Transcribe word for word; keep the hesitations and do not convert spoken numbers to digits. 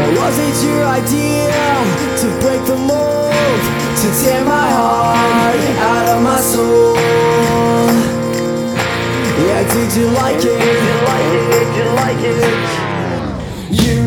Was it your idea to break the mold, to tear my heart out of my soul? Yeah, did you like it? Did you like it? Did you like it? You